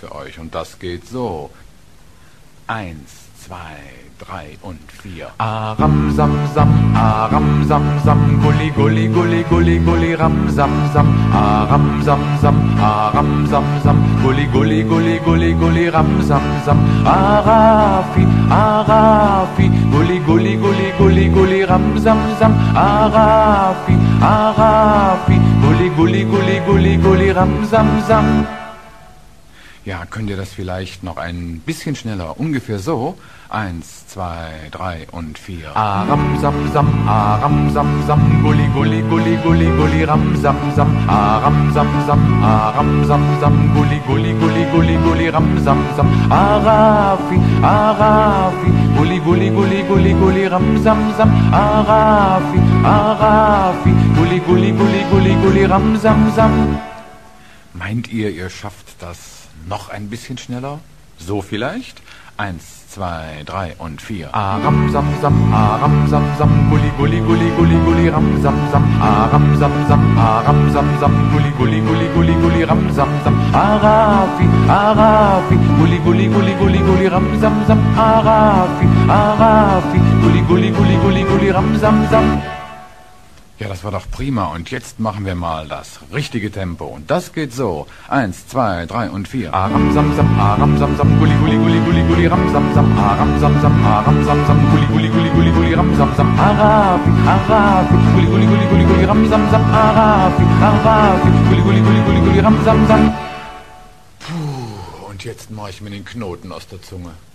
für euch und das geht so. 1, 2, 3 und 4. Aram sam sam, aram sam sam, gulli gulli gulli gulli gulli ram sam sam, aram sam sam, aram sam sam, gulli gulli gulli gulli gulli ram sam sam, arafi arafi, gulli gulli gulli gulli gulli ram sam sam, arafi arafi, gulli gulli gulli gulli gulli ram sam sam. Ja, könnt ihr das vielleicht noch ein bisschen schneller? Ungefähr so. 1, 2, 3 und 4. Aram sam sam, aram sam sam, gulli gulli gulli gulli gulli ram sam sam, aram sam sam, aram sam sam, gulli gulli gulli gulli gulli ram sam sam, arafi arafi, gulli gulli gulli gulli gulli ram sam sam, arafi arafi, gulli gulli gulli gulli gulli ram sam sam. Meint ihr schafft das noch ein bisschen schneller? So vielleicht? 1, 2, 3 und 4. Aram sam sam, gulli gulli gulli gulli gulli ram sam sam, aram sam sam, gulli gulli gulli gulli gulli ram sam sam, arafi arafi, gulli gulli gulli gulli gulli ram sam sam, arafi arafi, gulli gulli gulli gulli gulli ram sam sam. Ja, das war doch prima. Und jetzt machen wir mal das richtige Tempo. Und das geht so. 1, 2, 3 und 4. Aram sam sam, gulli gulli gulli gulli gulli ram sam sam, aram sam sam, gulli gulli gulli gulli gulli ram sam sam, arafi arafi, gulli gulli gulli gulli gulli ram sam sam, arafi arafi, gulli gulli gulli gulli gulli ram sam sam. Puh, und jetzt mache ich mir den Knoten aus der Zunge.